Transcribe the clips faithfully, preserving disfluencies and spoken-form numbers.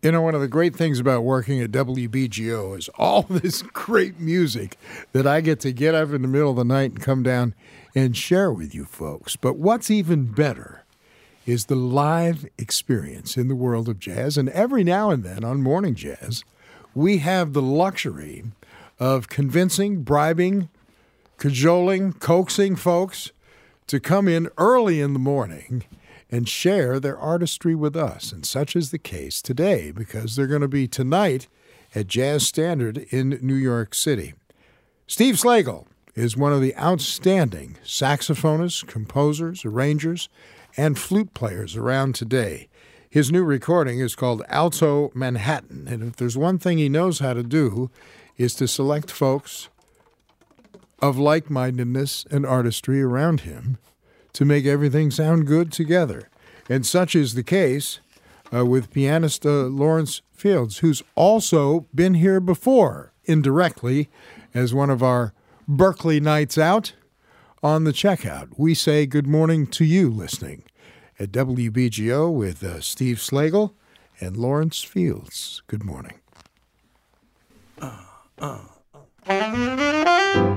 You know, one of the great things about working at W B G O is all this great music that I get to get up in the middle of the night and come down and share with you folks. But what's even better is the live experience in the world of jazz. And every now and then on Morning Jazz, we have the luxury of convincing, bribing, cajoling, coaxing folks to come in early in the morning and share their artistry with us. And such is the case today, because they're going to be tonight at Jazz Standard in New York City. Steve Slagle is one of the outstanding saxophonists, composers, arrangers, and flute players around today. His new recording is called Alto Manhattan, and if there's one thing he knows how to do is to select folks of like-mindedness and artistry around him to make everything sound good together. And such is the case uh, with pianist uh, Lawrence Fields, who's also been here before, indirectly, as one of our Berkeley nights out on the checkout. We say good morning to you listening at W B G O with uh, Steve Slagle and Lawrence Fields. Good morning. Uh, uh, uh.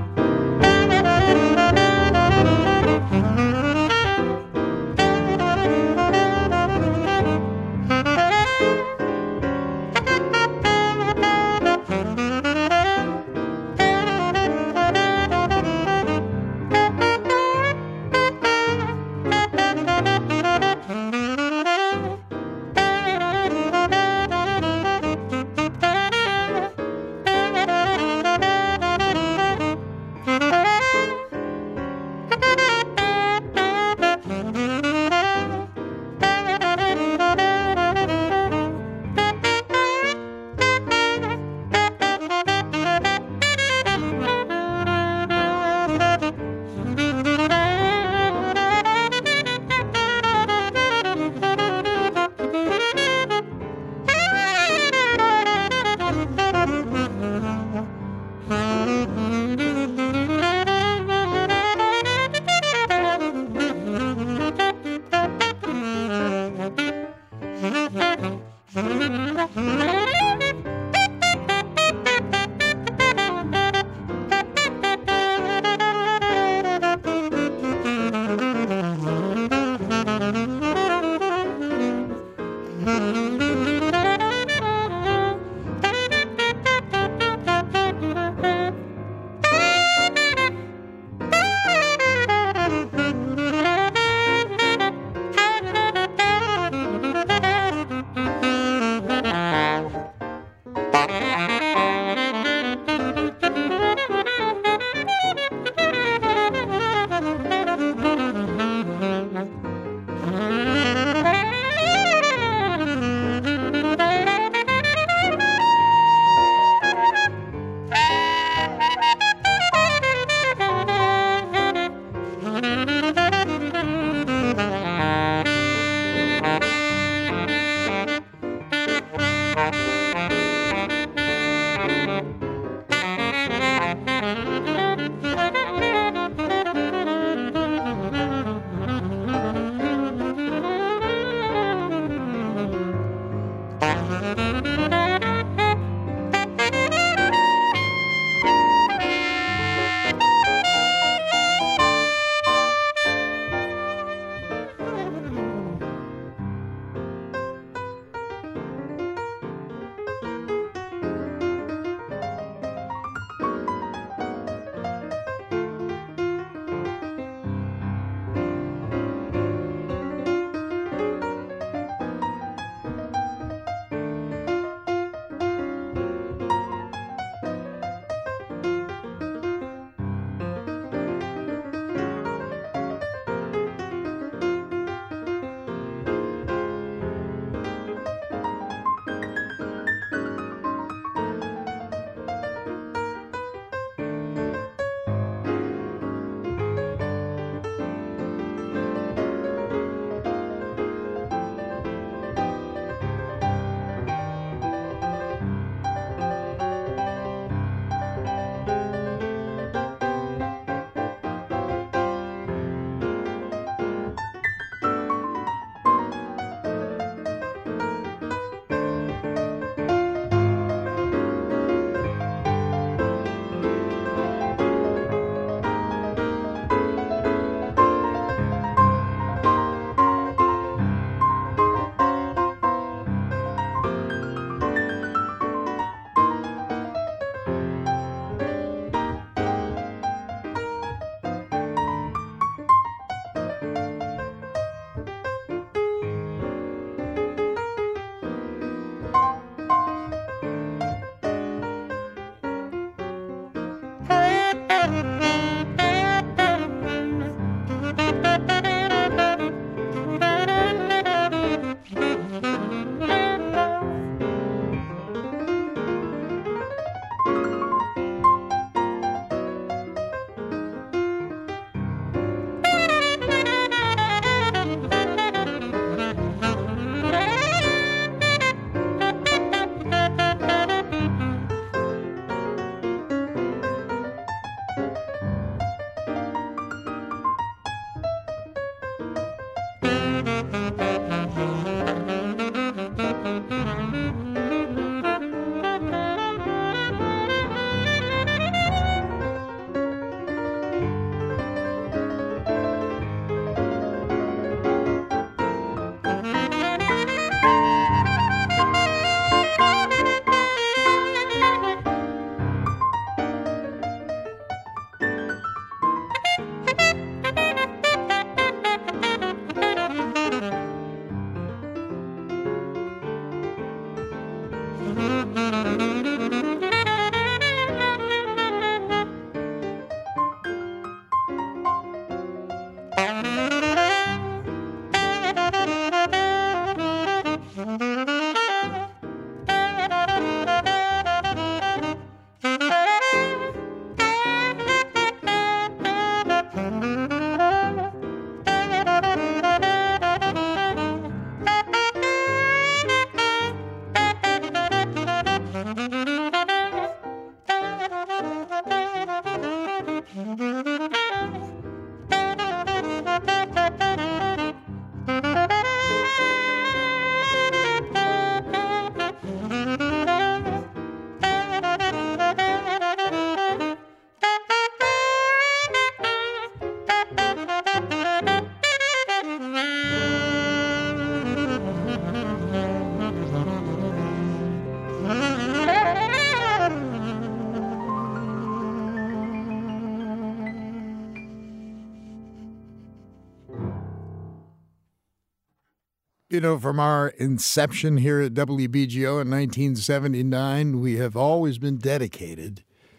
You know, from our inception here at W B G O in nineteen seventy-nine, we have always been dedicated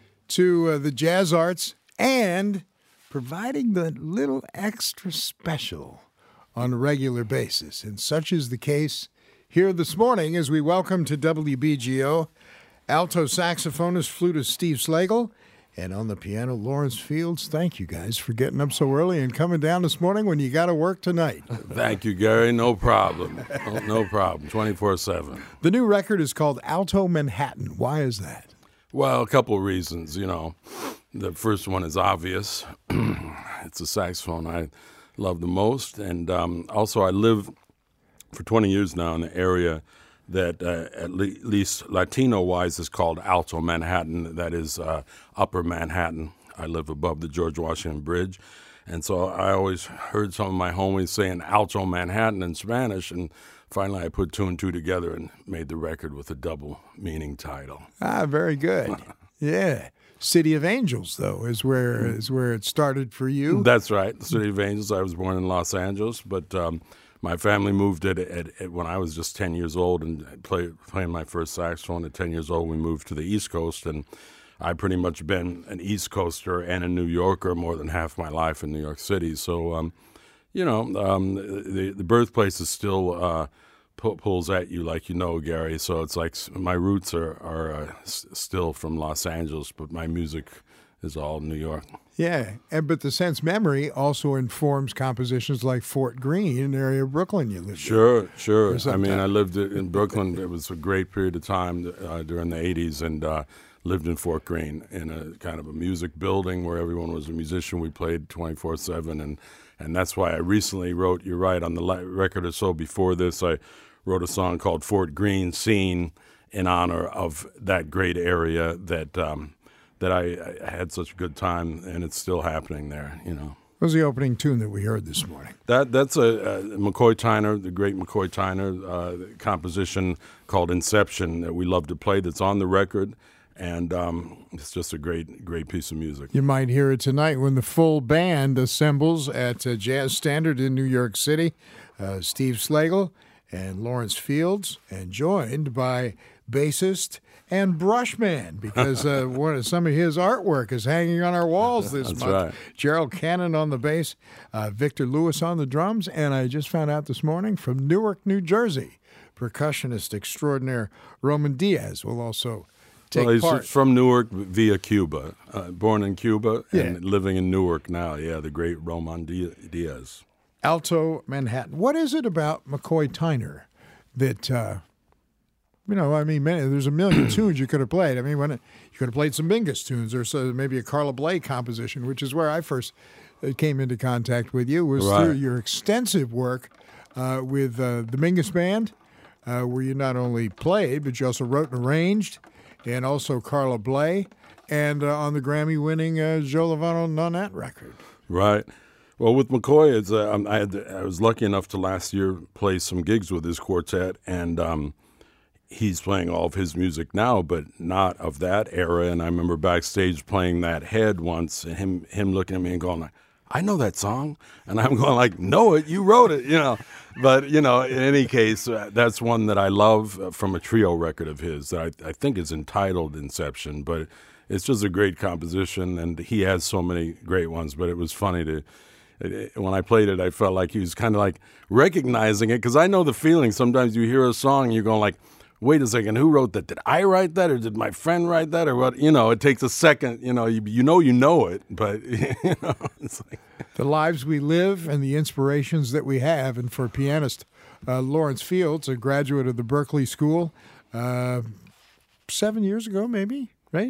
to uh, the jazz arts and providing the little extra special on a regular basis. And such is the case here this morning as we welcome to W B G O alto saxophonist, flutist Steve Slagle, and on the piano, Lawrence Fields. Thank you guys for getting up so early and coming down this morning when you got to work tonight. Thank you, Gary. No problem. No, no problem. twenty-four seven. The new record is called Alto Manhattan. Why is that? Well, a couple of reasons. You know, the first one is obvious. It's a saxophone I love the most. And um, also, I live for twenty years now in the area that uh, at le- least Latino-wise is called Alto Manhattan. That is uh, Upper Manhattan. I live above the George Washington Bridge. And so I always heard some of my homies saying Alto Manhattan in Spanish, and finally I put two and two together and made the record with a double meaning title. Ah, very good. Yeah. City of Angels, though, is where is where it started for you. That's right. The City of Angels. I was born in Los Angeles, but um, my family moved at, at, at when I was just ten years old and play, playing my first saxophone. At ten years old, we moved to the East Coast, and I've pretty much been an East Coaster and a New Yorker more than half my life in New York City. So, um, you know, um, the, the birthplace is still uh, pu- pulls at you like you know, Gary. So it's like my roots are, are uh, s- still from Los Angeles, but my music is all New York. Yeah, and but the sense memory also informs compositions like Fort Greene, an area of Brooklyn you lived sure, in. Sure, sure. I mean, I lived in Brooklyn. It was a great period of time uh, during the eighties, and uh, lived in Fort Greene in a kind of a music building where everyone was a musician. We played twenty-four seven, and, and that's why I recently wrote, you're right, on the record or so before this, I wrote a song called Fort Greene Scene in honor of that great area that um, that I, I had such a good time, and it's still happening there, you know. What was the opening tune that we heard this morning? That That's a, a McCoy Tyner, the great McCoy Tyner uh, composition called Inception that we love to play, that's on the record, and um, it's just a great, great piece of music. You might hear it tonight when the full band assembles at uh, Jazz Standard in New York City. Uh, Steve Slagle and Lawrence Fields, and joined by bassist and brushman, because uh, one of, some of his artwork is hanging on our walls this That's month. Right. Gerald Cannon on the bass, uh, Victor Lewis on the drums, and I just found out this morning from Newark, New Jersey, percussionist extraordinaire Roman Diaz will also take well, he's part. From Newark via Cuba, uh, born in Cuba and Yeah. living in Newark now. Yeah, the great Roman Diaz. Alto Manhattan. What is it about McCoy Tyner that, uh, you know, I mean, man, there's a million tunes you could have played. I mean, when it, you could have played some Mingus tunes or so, maybe a Carla Bley composition, which is where I first uh, came into contact with you, was Right. through your extensive work uh, with uh, the Mingus Band, uh, where you not only played, but you also wrote and arranged, and also Carla Bley, and uh, on the Grammy-winning uh, Joe Lovano Nonette record. Right. Well, with McCoy, it's, uh, I, had, I was lucky enough to last year play some gigs with his quartet, and um, he's playing all of his music now, but not of that era. And I remember backstage playing that Head once, and him him looking at me and going, I know that song. And I'm going like, no, it, you wrote it, you know. But, you know, in any case, uh, that's one that I love uh, from a trio record of his that I, I think is entitled Inception. But it's just a great composition, and he has so many great ones. But it was funny to, it, when I played it, I felt like he was kind of like recognizing it, because I know the feeling. Sometimes you hear a song and you're going like, wait a second, who wrote that? Did I write that, or did my friend write that, or what? You know, it takes a second. You know, you, you know you know it, but, you know, it's like. The lives we live and the inspirations that we have. And for pianist uh, Lawrence Fields, a graduate of the Berklee School, uh, seven years ago maybe, right?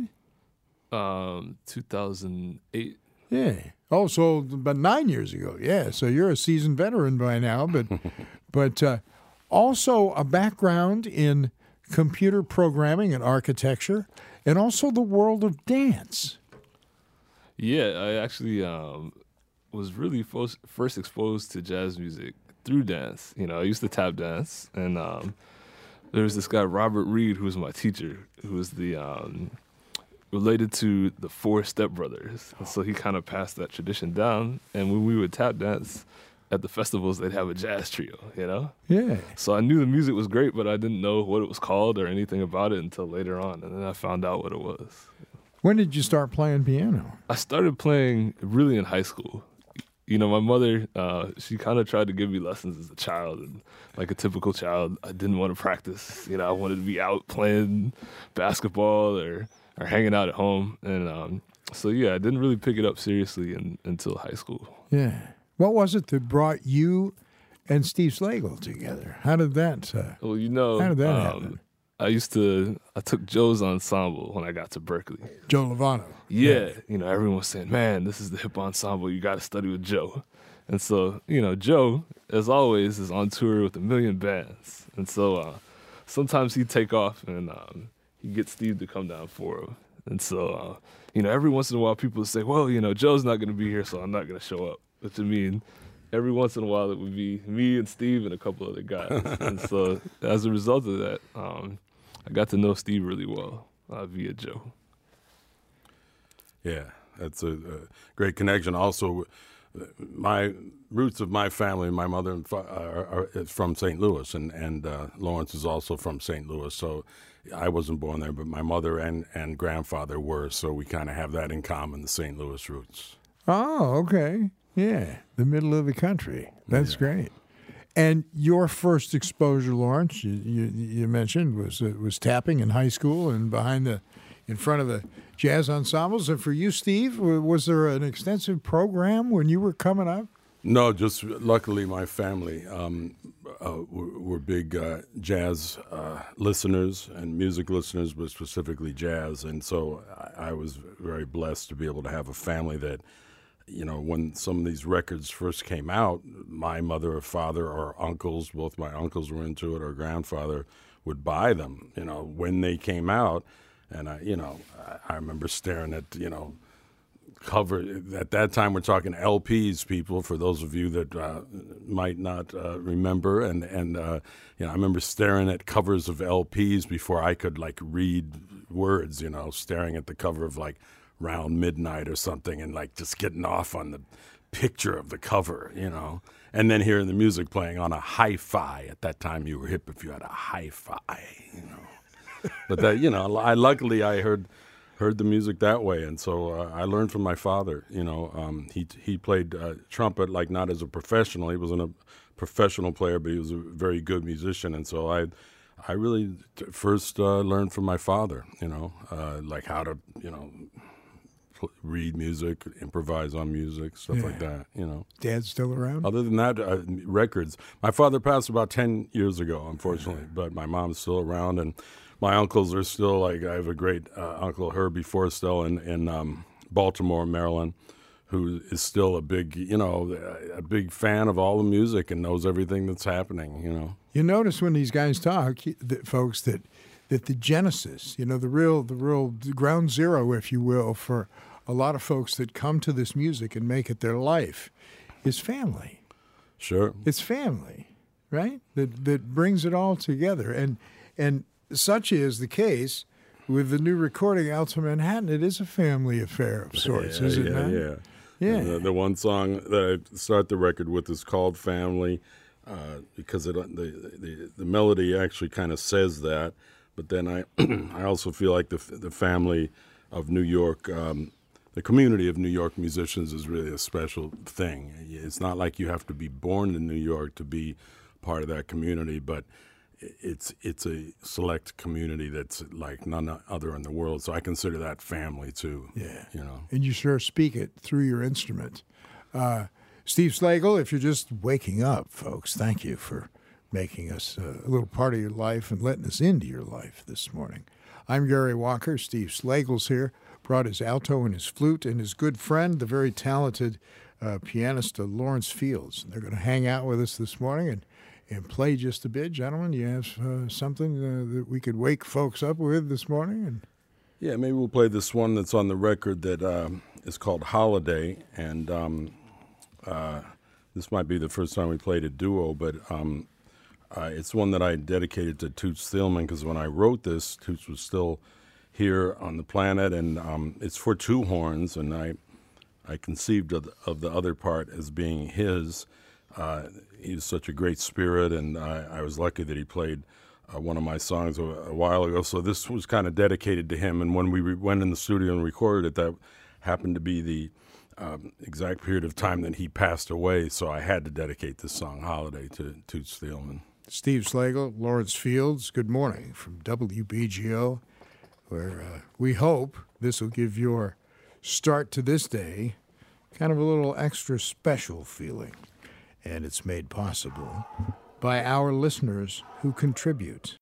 Um, two thousand eight. Yeah. Oh, so about nine years ago. Yeah. So you're a seasoned veteran by now, but but uh, also a background in computer programming and architecture, and also the world of dance. Yeah, I actually um, was really first, first exposed to jazz music through dance. You know, I used to tap dance, and um, there was this guy, Robert Reed, who was my teacher, who was the um, related to the Four Step Brothers. And so he kind of passed that tradition down, and when we would tap dance at the festivals, they'd have a jazz trio, you know? Yeah. So I knew the music was great, but I didn't know what it was called or anything about it until later on, and then I found out what it was. When did you start playing piano? I started playing really in high school. You know, my mother, uh, she kind of tried to give me lessons as a child, and like a typical child, I didn't want to practice. You know, I wanted to be out playing basketball or, or hanging out at home. And um, so, yeah, I didn't really pick it up seriously in, until high school. Yeah. What was it that brought you and Steve Slagle together? How did that uh, Well, you know, how did that um, happen? I used to, I took Joe's ensemble when I got to Berklee. Joe Lovano. Yeah, you know, everyone was saying, man, this is the hip ensemble. You got to study with Joe. And so, you know, Joe, as always, is on tour with a million bands. And so uh, sometimes he'd take off and um, he'd get Steve to come down for him. And so, uh, you know, every once in a while people would say, well, you know, Joe's not going to be here, so I'm not going to show up. Which I mean, every once in a while it would be me and Steve and a couple other guys. And so as a result of that, um, I got to know Steve really well uh, via Joe. Yeah, that's a, a great connection. Also, my roots of my family, my mother and fa- are, are is from Saint Louis, and and uh, Lawrence is also from Saint Louis. So I wasn't born there, but my mother and, and grandfather were. So we kind of have that in common, the Saint Louis roots. Oh, okay. Yeah, the middle of the country. That's Yeah. great. And your first exposure, Lawrence, you, you, you mentioned was uh, was tapping in high school and behind the, in front of the jazz ensembles. And for you, Steve, was there an extensive program when you were coming up? No, just luckily my family um, uh, were, were big uh, jazz uh, listeners and music listeners, but specifically jazz. And so I, I was very blessed to be able to have a family that, you know, when some of these records first came out, my mother or father or uncles, both my uncles were into it, or grandfather would buy them, you know, when they came out. And, I, you know, I, I remember staring at, you know, cover. At that time, we're talking L Ps, people, for those of you that uh, might not uh, remember. And, and uh, you know, I remember staring at covers of L Ps before I could, like, read words, you know, staring at the cover of, like, Round Midnight or something, and like just getting off on the picture of the cover, you know, and then hearing the music playing on a hi-fi. At that time, you were hip if you had a hi-fi, you know. But that, you know, I luckily I heard heard the music that way, and so uh, I learned from my father. You know, um, he he played uh, trumpet, like not as a professional. He wasn't a professional player, but he was a very good musician, and so I. I really t- first uh, learned from my father. You know, uh, like how to, you know. read music, improvise on music, stuff Yeah. like that, you know. Dad's still around? Other than that, uh, records. My father passed about ten years ago, unfortunately, but my mom's still around, and my uncles are still, like, I have a great uh, uncle, Herbie Forstell, in, in um, Baltimore, Maryland, who is still a big, you know, a big fan of all the music and knows everything that's happening, you know. You notice when these guys talk, that, folks, that that the genesis, you know, the real, the real ground zero, if you will, for a lot of folks that come to this music and make it their life, is family. Sure. It's family, right? That that brings it all together, and and such is the case with the new recording, Alto Manhattan. It is a family affair of sorts, yeah, is it yeah, not? Yeah. Yeah. And the, the one song that I start the record with is called Family, uh, because it, the, the the melody actually kind of says that. But then I I also feel like the the family of New York, um, the community of New York musicians is really a special thing. It's not like you have to be born in New York to be part of that community, but it's it's a select community that's like none other in the world. So I consider that family too. Yeah. You know. And you sure speak it through your instrument. Uh, Steve Slagle, if you're just waking up, folks, thank you for making us uh, a little part of your life and letting us into your life this morning. I'm Gary Walker. Steve Slagle's here, brought his alto and his flute, and his good friend, the very talented uh, pianist uh, Lawrence Fields. They're going to hang out with us this morning and, and play just a bit. Gentlemen, you have uh, something uh, that we could wake folks up with this morning? And Yeah, maybe we'll play this one that's on the record that um, is called Holiday, and um, uh, this might be the first time we played a duo, but um, uh, it's one that I dedicated to Toots Thielemans, because when I wrote this, Toots was still here on the planet, and um, it's for two horns, and I I conceived of the, of the other part as being his. Uh, he was such a great spirit, and I, I was lucky that he played Uh, one of my songs a, a while ago, so this was kind of dedicated to him. And when we re- went in the studio and recorded it, that happened to be the um, exact period of time that he passed away, so I had to dedicate this song, Holiday, to Toots Thielemans. Steve Slagle, Lawrence Fields, good morning from W B G O, where uh, we hope this will give your start to this day kind of a little extra special feeling. And it's made possible by our listeners who contribute.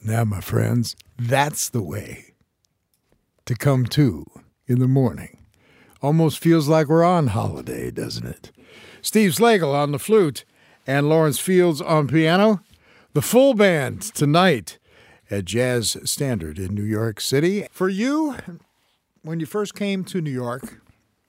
Now, my friends, that's the way to come to in the morning. Almost feels like we're on holiday, doesn't it? Steve Slagle on the flute and Lawrence Fields on piano. The full band tonight at Jazz Standard in New York City. For you, when you first came to New York,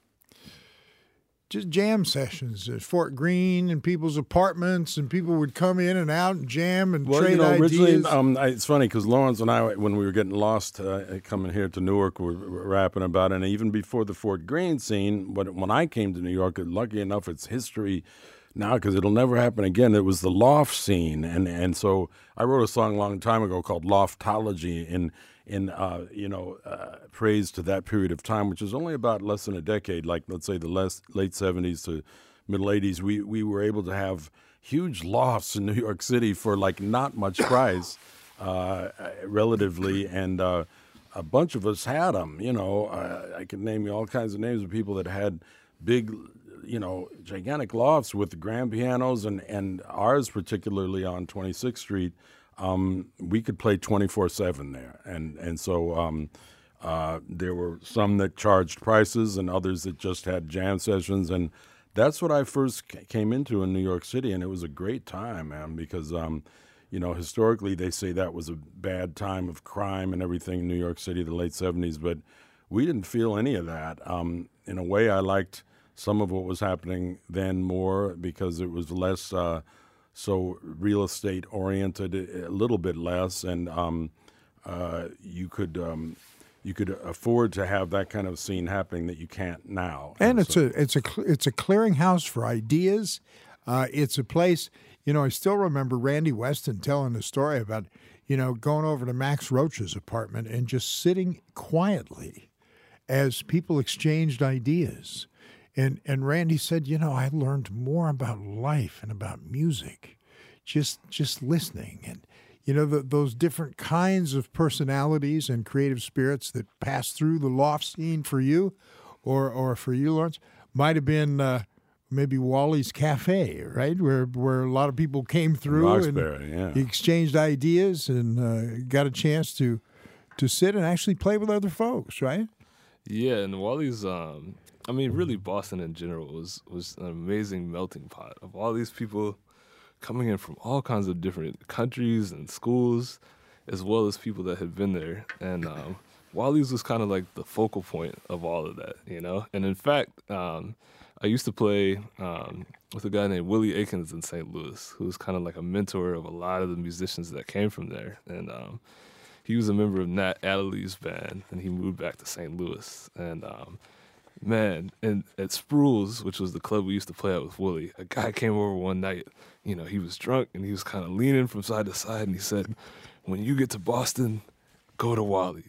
just jam sessions at Fort Greene and people's apartments, and people would come in and out and jam and well, trade you know, originally, ideas. um, I, it's funny because Lawrence and I, when we were getting lost uh, coming here to Newark, we were rapping about it. And even before the Fort Greene scene, but when I came to New York, lucky enough, it's history now because it'll never happen again. It was the loft scene, and and so I wrote a song a long time ago called Loftology in in uh, you know uh, praise to that period of time, which is only about less than a decade. Like let's say the less, late seventies to middle eighties, we we were able to have huge lofts in New York City for like not much price, uh, relatively, and uh, a bunch of us had them. You know, uh, I could name you all kinds of names of people that had big, you know, gigantic lofts with grand pianos, and, and ours particularly on twenty-sixth Street, um, we could play twenty-four seven there. And and so um, uh, there were some that charged prices and others that just had jam sessions. And that's what I first came into in New York City, and it was a great time, man, because, um, you know, historically they say that was a bad time of crime and everything in New York City, the late seventies, but we didn't feel any of that. Um, in a way, I liked some of what was happening then more because it was less uh, so real estate oriented, a little bit less, and um, uh, you could um, you could afford to have that kind of scene happening that you can't now. And, and it's so, a it's a cl- it's a clearinghouse for ideas. Uh, it's a place. You know, I still remember Randy Weston telling a story about you know going over to Max Roach's apartment and just sitting quietly as people exchanged ideas. And and Randy said, you know, I learned more about life and about music, just just listening. And, you know, the, those different kinds of personalities and creative spirits that pass through the loft scene for you, or or for you, Lawrence, might have been uh, maybe Wally's Cafe, right, where where a lot of people came through Roxbury, and yeah. exchanged ideas and uh, got a chance to to sit and actually play with other folks, right? Yeah, and Wally's, um, I mean, really Boston in general was, was an amazing melting pot of all these people coming in from all kinds of different countries and schools, as well as people that had been there. And um, Wally's was kind of like the focal point of all of that, you know? And in fact, um, I used to play um, with a guy named Willie Aikens in Saint Louis, who was kind of like a mentor of a lot of the musicians that came from there. And um, he was a member of Nat Adderley's band, and he moved back to Saint Louis. And um, man, and at Spruil's, which was the club we used to play at with Willie, a guy came over one night. You know, he was drunk, and he was kind of leaning from side to side, and he said, when you get to Boston, go to Wally's.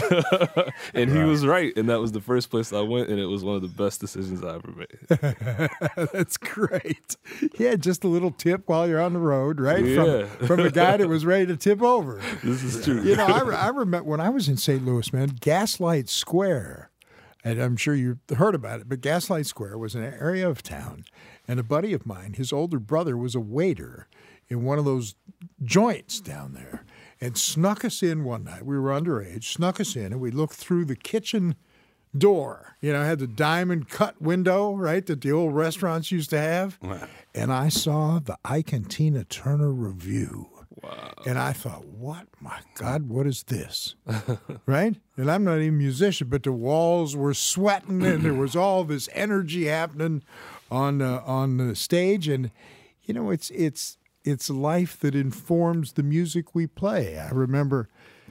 And he was right, and that was the first place I went, and it was one of the best decisions I ever made. That's great. Yeah, just a little tip while you're on the road, right? Yeah. From, from a guy that was ready to tip over. This is true. You know, I, re- I remember when I was in Saint Louis, man, Gaslight Square, and I'm sure you heard about it, but Gaslight Square was an area of town, and a buddy of mine, his older brother, was a waiter in one of those joints down there, and snuck us in one night. We were underage, snuck us in, and we looked through the kitchen door. You know, had the diamond cut window, right, that the old restaurants used to have. Wow. And I saw the Ike and Tina Turner Review. Wow. And I thought, what, my God, what is this? Right? And I'm not even a musician, but the walls were sweating and there was all this energy happening on uh, on the stage. And, you know, it's it's it's life that informs the music we play. I remember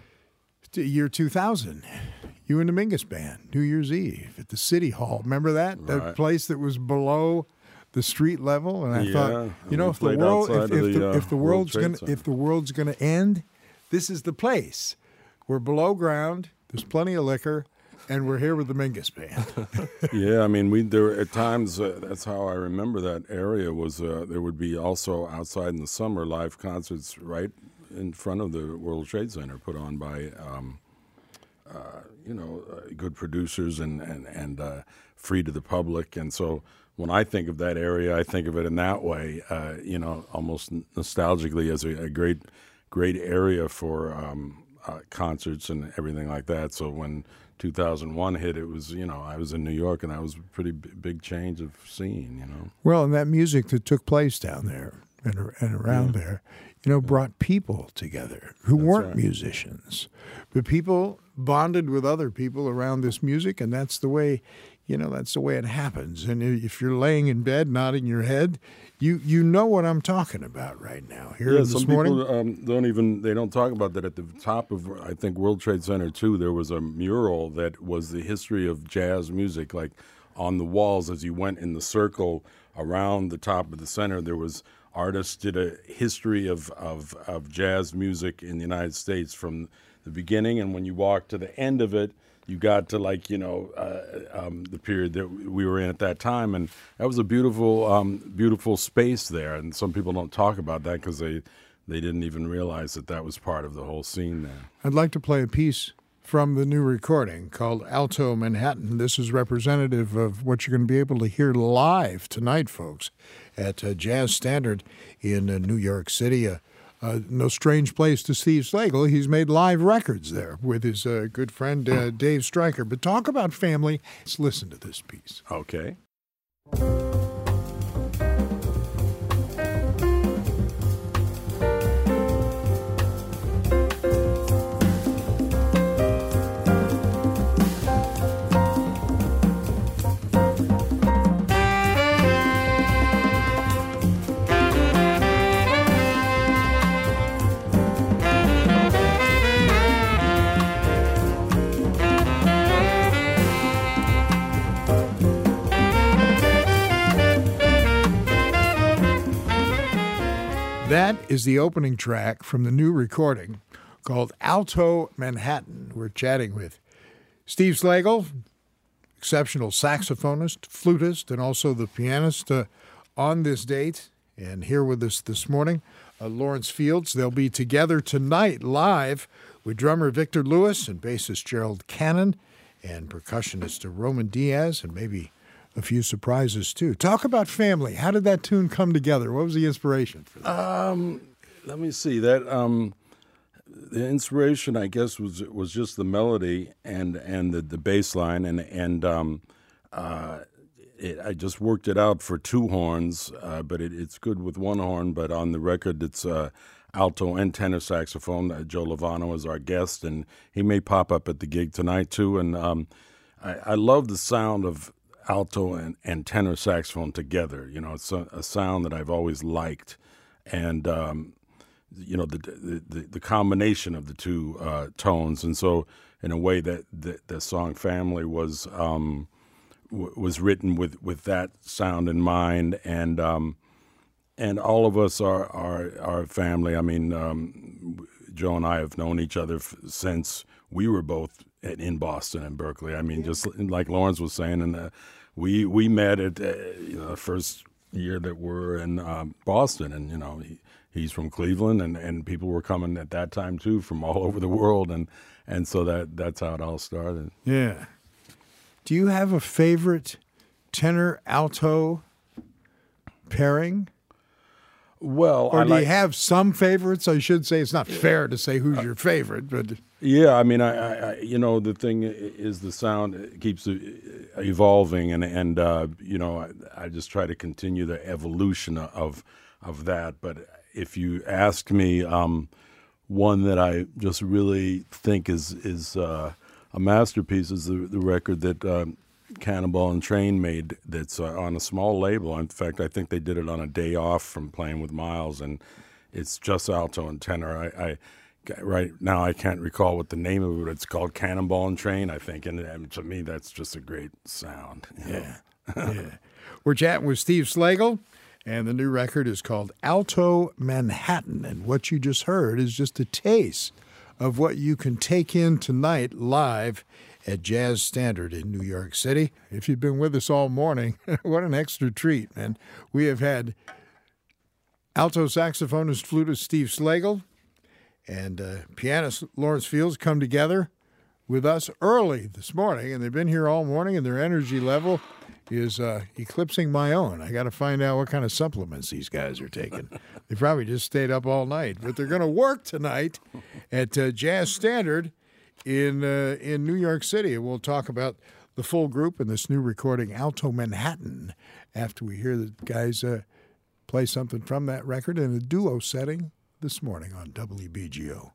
the year two thousand, you and the Mingus Band, New Year's Eve at the City Hall. Remember that? Right. That place that was below the street level, and I Yeah, thought, and you know, we if the played world, if, outside if, of the, the, uh, if the World world's Trade gonna, Center. if the world's gonna end, this is the place. We're below ground. There's plenty of liquor, and we're here with the Mingus Band. Yeah, I mean, we there at times. Uh, that's how I remember that area was. Uh, there would be also outside in the summer live concerts right in front of the World Trade Center, put on by, um, uh, you know, uh, good producers and and and uh, free to the public. And so when I think of that area, I think of it in that way. Uh, you know, almost nostalgically as a, a great great area for um, uh, concerts and everything like that. So when two thousand one hit, it was, you know, I was in New York, and that was a pretty b- big change of scene, you know. Well, and that music that took place down there and, and around yeah. there, you know, brought people together who That's weren't right. musicians. But people bonded with other people around this music, and that's the way, you know, that's the way it happens. And if you're laying in bed nodding your head, you you know what I'm talking about right now. Here yeah, this some morning. people um, don't even, they don't talk about that. At the top of, I think, World Trade Center two, there was a mural that was the history of jazz music. Like on the walls, as you went in the circle around the top of the center, there was artists did a history of, of, of jazz music in the United States from the beginning, and when you walked to the end of it, you got to, like, you know, uh, um, the period that we were in at that time, and that was a beautiful, um, beautiful space there. And some people don't talk about that because they, they didn't even realize that that was part of the whole scene there. I'd like to play a piece from the new recording called Alto Manhattan. This is representative of what you're going to be able to hear live tonight, folks, at uh, Jazz Standard in uh, New York City. Uh, Uh, no strange place to Steve Slagle. He's made live records there with his uh, good friend uh, Dave Stryker. But talk about family. Let's listen to this piece. Okay. That is the opening track from the new recording called Alto Manhattan. We're chatting with Steve Slagle, exceptional saxophonist, flutist, and also the pianist uh, on this date. And here with us this morning, uh, Lawrence Fields. They'll be together tonight live with drummer Victor Lewis and bassist Gerald Cannon and percussionist Roman Diaz, and maybe a few surprises, too. Talk about family. How did that tune come together? What was the inspiration for that? Um, let me see. That um, the inspiration, I guess, was was just the melody and and the, the bass line, and and um, uh, it, I just worked it out for two horns, uh, but it, it's good with one horn. But on the record, it's uh, alto and tenor saxophone. Uh, Joe Lovano is our guest, and he may pop up at the gig tonight too. And um, I, I love the sound of alto and, and tenor saxophone together. You know, it's a, a sound that I've always liked, and um, you know, the, the the the combination of the two uh, tones. And so, in a way, that the, the song "Family" was um, w- was written with, with that sound in mind, and um, and all of us are are, are family. I mean, um, Joe and I have known each other f- since we were both in Boston and Berkeley. I mean, just like Lawrence was saying, and uh, we we met at uh, you know the first year that we're in um, Boston, and you know he, he's from Cleveland, and, and people were coming at that time too from all over the world, and and so that that's how it all started. Yeah. Do you have a favorite tenor alto pairing? Well, Or I do like, you have some favorites? I should say it's not fair to say who's your favorite, but yeah, I mean, I, I, I you know, the thing is the sound keeps evolving, and and uh, you know, I, I just try to continue the evolution of of that. But if you ask me, um, one that I just really think is is uh, a masterpiece is the the record that uh, Cannonball and Train made. That's uh, on a small label. In fact, I think they did it on a day off from playing with Miles, and it's just alto and tenor. I, I right now I can't recall what the name of it. But it's called Cannonball and Train, I think, and, and to me that's just a great sound. yeah, yeah. We're chatting with Steve Slagle, and the new record is called Alto Manhattan. And what you just heard is just a taste of what you can take in tonight live at Jazz Standard in New York City. If you've been with us all morning, what an extra treat, man. We have had alto saxophonist, flutist Steve Slagle and uh, pianist Lawrence Fields come together with us early this morning, and they've been here all morning, and their energy level is uh, eclipsing my own. I got to find out what kind of supplements these guys are taking. They probably just stayed up all night, but they're going to work tonight at uh, Jazz Standard in uh, in New York City. We'll talk about the full group and this new recording, Alto Manhattan, after we hear the guys uh, play something from that record in a duo setting this morning on W B G O.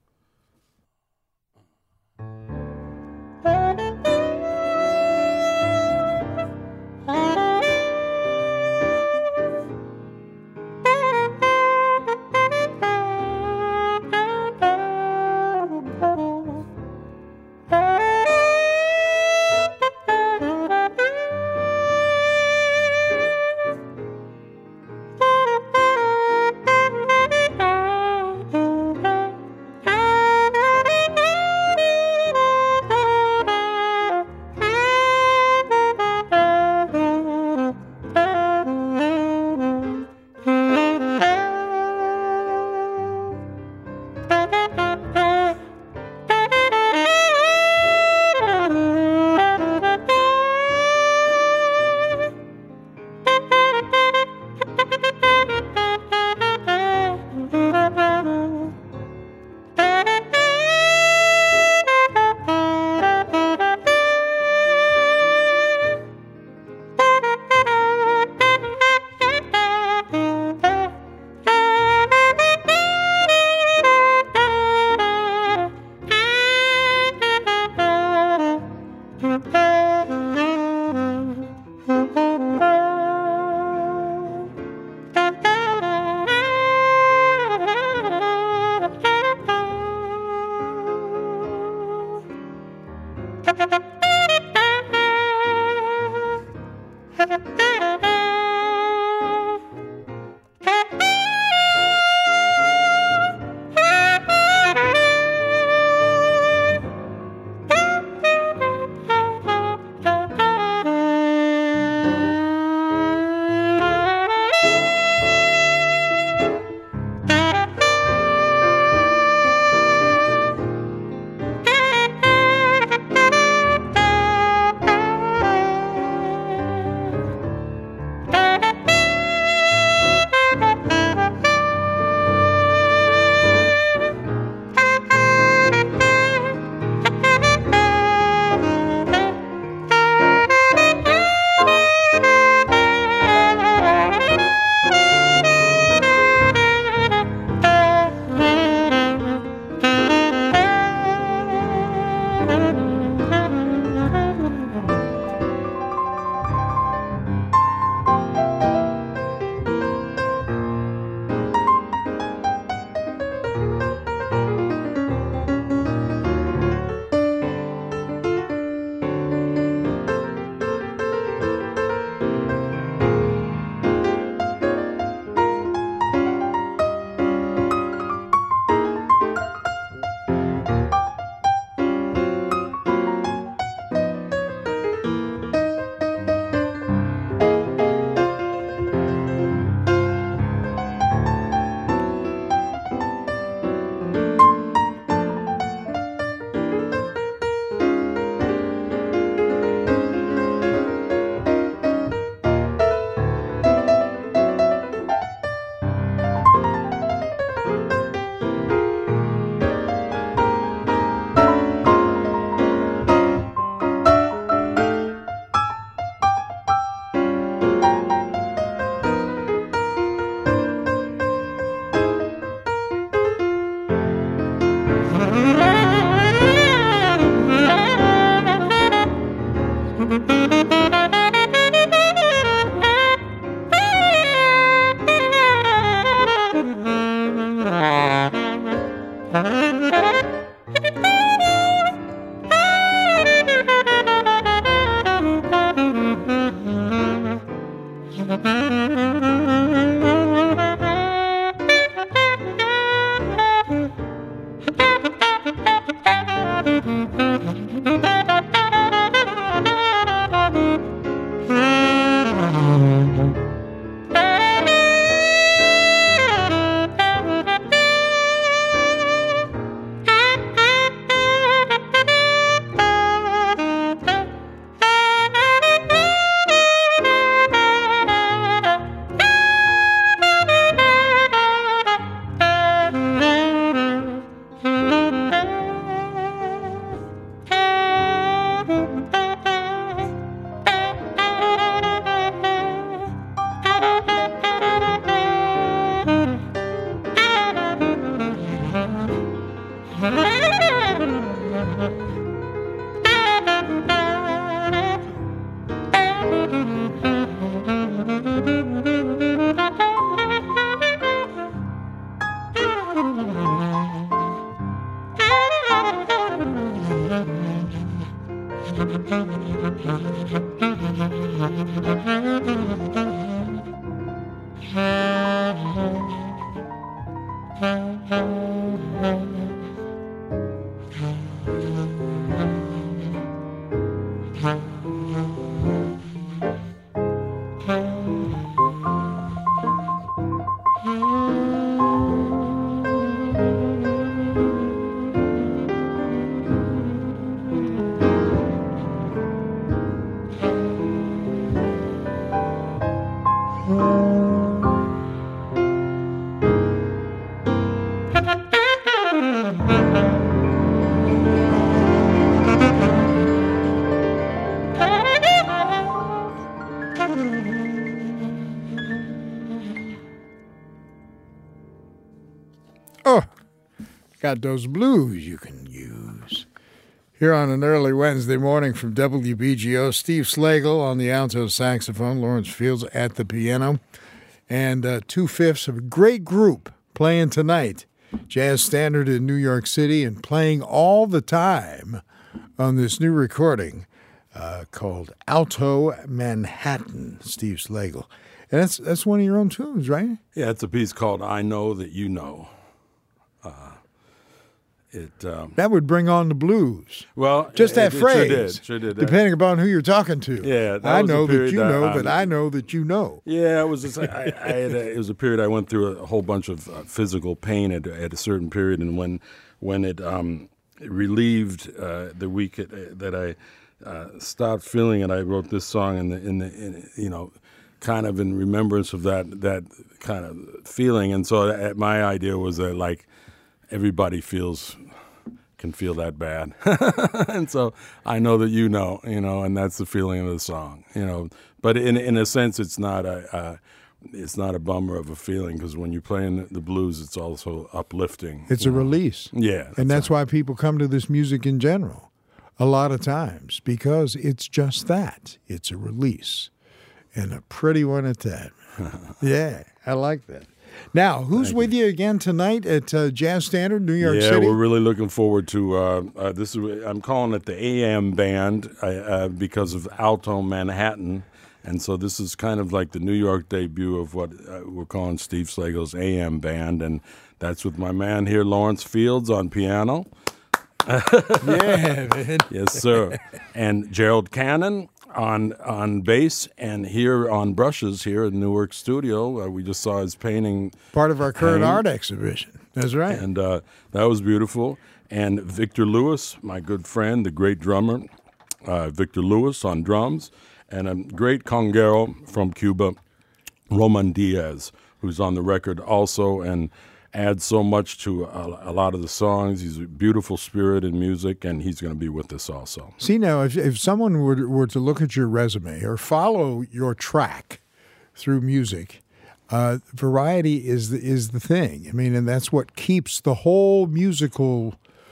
Oh, got those blues you can use. Here on an early Wednesday morning from W B G O, Steve Slagle on the alto saxophone, Lawrence Fields at the piano, and uh, two-fifths of a great group playing tonight. Jazz Standard in New York City and playing all the time on this new recording uh, called Alto Manhattan, Steve Slagle. And that's, that's one of your own tunes, right? Yeah, it's a piece called I Know That You Know. Uh, it um, That would bring on the blues. well, Just it, that it phrase. Sure did. Sure did. Depending upon who you're talking to. Yeah, that I was a know that period you that, know um, that I know that you know. Yeah, it was. Just, I, I had a, it was a period I went through a whole bunch of uh, physical pain at, at a certain period, and when when it um, relieved uh, the week it, that I uh, stopped feeling it, I wrote this song in the in the in, you know, kind of in remembrance of that that kind of feeling. And so that, my idea was that like everybody feels can feel that bad, and so I know that you know, you know, and that's the feeling of the song, you know. But in in a sense, it's not a uh, it's not a bummer of a feeling, because when you're playing the blues, it's also uplifting. It's a know. release. Yeah, And that's why people come to this music in general a lot of times, because it's just that. It's a release, and a pretty one at that. Yeah, I like that. Now, who's Thank with you. you again tonight at uh, Jazz Standard, New York yeah, City? we're really looking forward to uh, uh, this. Is I'm calling it the A M Band uh, uh, because of Alto Manhattan, and so this is kind of like the New York debut of what uh, we're calling Steve Slagle's A M Band, and that's with my man here, Lawrence Fields, on piano. Yeah, man. Yes, sir. And Gerald Cannon on on bass, and here on brushes here in Newark studio. Uh, we just saw his painting. Part of our current hang. art exhibition. That's right. And uh, that was beautiful. And Victor Lewis, my good friend, the great drummer, uh, Victor Lewis on drums, and a great conguero from Cuba, Roman Diaz, who's on the record also and adds so much to a, a lot of the songs. He's a beautiful spirit in music, and he's going to be with us also. See, now, if, if someone were, were to look at your resume or follow your track through music, uh, variety is the, is the thing. I mean, and that's what keeps the whole musical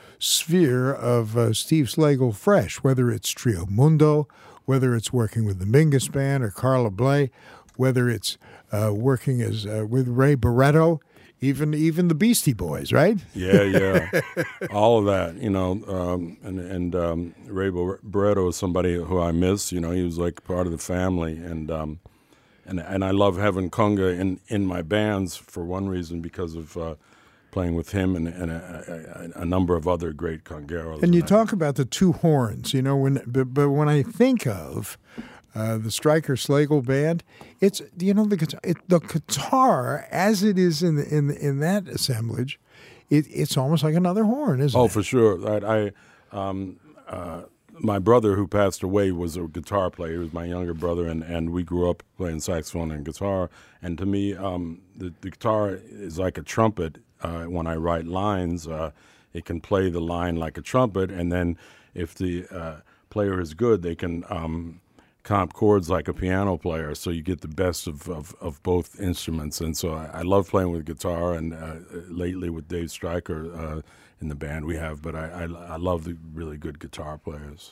sphere of uh, Steve Slagle fresh, whether it's Trio Mundo, whether it's working with the Mingus Band or Carla Bley, whether it's uh, working as uh, with Ray Barretto, even even the Beastie Boys, right? Yeah, yeah, all of that, you know. Um, and and um, Ray Barretto is somebody who I miss. You know, he was like part of the family, and um, and and I love having conga in, in my bands for one reason, because of uh, playing with him and, and a, a, a number of other great congueros. And you I, talk about the two horns, you know. When but, but when I think of Uh, the Stryker Slagle Band, it's, you know, the guitar, it, the guitar as it is in the, in in that assemblage, it, it's almost like another horn, isn't oh, it? for sure. I, I um, uh, my brother who passed away was a guitar player. He was my younger brother, and, and we grew up playing saxophone and guitar. And to me, um, the, the guitar is like a trumpet. Uh, when I write lines, uh, it can play the line like a trumpet, and then if the uh, player is good, they can um, comp chords like a piano player, so you get the best of, of, of both instruments. And so I, I love playing with guitar, and uh, lately with Dave Stryker uh, in the band we have, but I, I, I love the really good guitar players.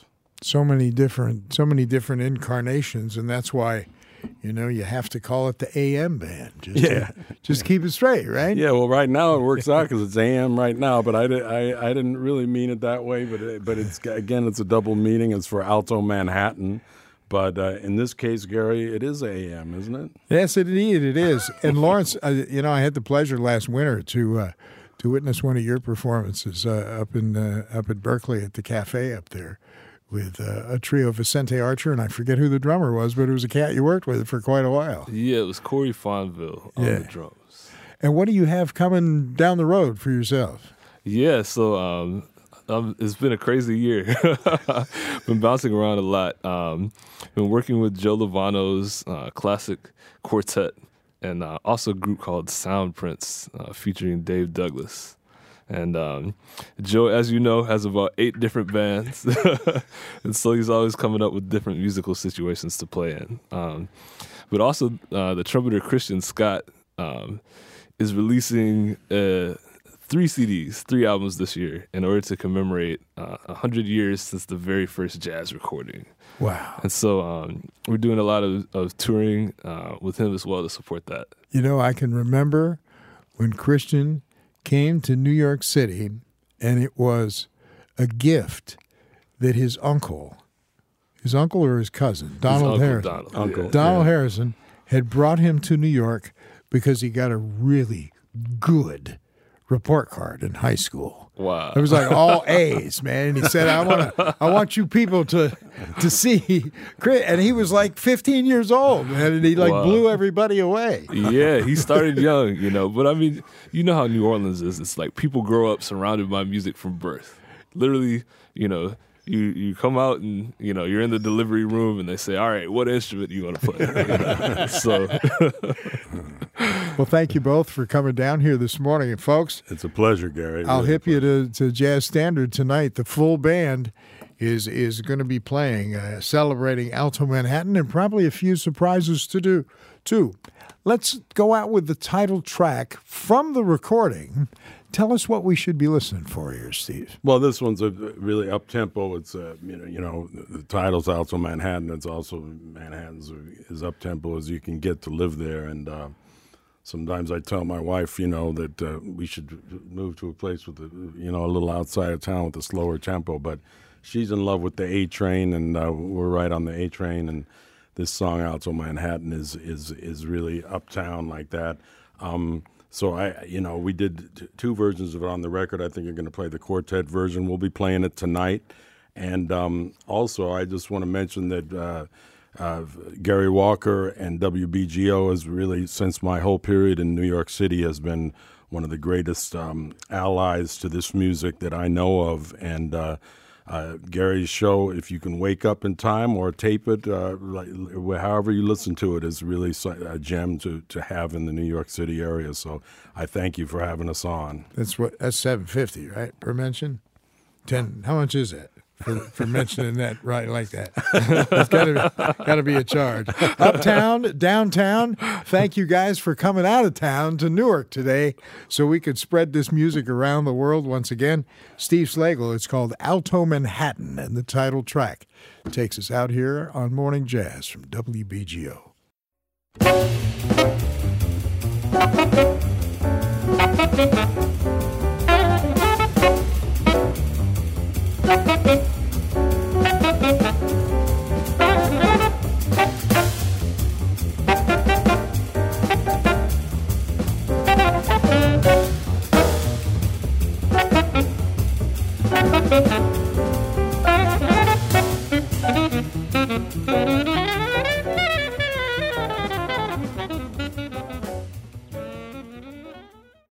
so many different, so many different incarnations, and that's why, you know, you have to call it the A M band. Just Yeah. to, just keep it straight, right? Yeah, well, right now it works out because it's A M right now, but I, di- I, I didn't really mean it that way. But it, but it's again, it's a double meaning. It's for Alto Manhattan, but uh, in this case, Gary, it is A M, isn't it? Yes, indeed it is. And Lawrence, uh, you know, I had the pleasure last winter to uh, to witness one of your performances uh, up in uh, up at Berkeley at the cafe up there, with uh, a trio, Vicente Archer, and I forget who the drummer was, but it was a cat you worked with for quite a while. Yeah, it was Corey Fonville on Yeah. the drums. And what do you have coming down the road for yourself? Yeah, so um, um, it's been a crazy year. Been bouncing around a lot. Um, been working with Joe Lovano's uh, classic quartet, and uh, also a group called Sound Prince, uh, featuring Dave Douglas. And um, Joe, as you know, has about eight different bands. And so he's always coming up with different musical situations to play in. Um, but also uh, the trumpeter Christian Scott um, is releasing uh, three C Ds, three albums this year in order to commemorate uh, one hundred years since the very first jazz recording. Wow. And so um, we're doing a lot of, of touring uh, with him as well to support that. You know, I can remember when Christian came to New York City, and it was a gift that his uncle, his uncle or his cousin, Donald His Uncle Harrison, Donald. Uncle. yeah. Donald Yeah. Harrison had brought him to New York because he got a really good report card in high school. Wow. It was like all A's, man. And he said, "I want to, I want you people to, to see." Chris. And he was like fifteen years old, man, and he like Wow. blew everybody away. Yeah, he started young, you know. But I mean, you know how New Orleans is. It's like people grow up surrounded by music from birth. Literally, you know, you, you come out and, you know, you're in the delivery room and they say, all right, what instrument do you want to play? You know? So, Well, thank you both for coming down here this morning, and folks, It's a pleasure, Gary. I'll Really hip you to, to Jazz Standard tonight. The full band is is going to be playing, uh, celebrating Alto Manhattan, and probably a few surprises to do, too. Let's go out with the title track from the recording. Tell us what we should be listening for here, Steve. Well, this one's a really up tempo. It's uh, you know, you know, the title's Alto Manhattan. It's also Manhattan's as up tempo as you can get to live there. And uh, sometimes I tell my wife, you know, that uh, we should move to a place with, a, you know, a little outside of town with a slower tempo. But she's in love with the A Train, and uh, we're right on the A Train. And this song, Alto Manhattan, is is is really uptown like that. Um, So I, you know, we did t- two versions of it on the record. I think you're going to play the quartet version. We'll be playing it tonight. And um, also, I just want to mention that uh, uh, Gary Walker and W B G O has really, since my whole period in New York City, has been one of the greatest um, allies to this music that I know of. And uh, uh, Gary's show, if you can wake up in time or tape it, uh, like, however you listen to it, is really a gem to, to have in the New York City area. So I thank you for having us on. That's what that's seven fifty, right? Per mention? Ten. How much is that for, for mentioning that right like that? It's gotta be, gotta be a charge. Uptown, downtown. Thank you guys for coming out of town to Newark today, so we could spread this music around the world once again. Steve Slagle. It's called Alto Manhattan, and the title track takes us out here on Morning Jazz from W B G O. Thank you.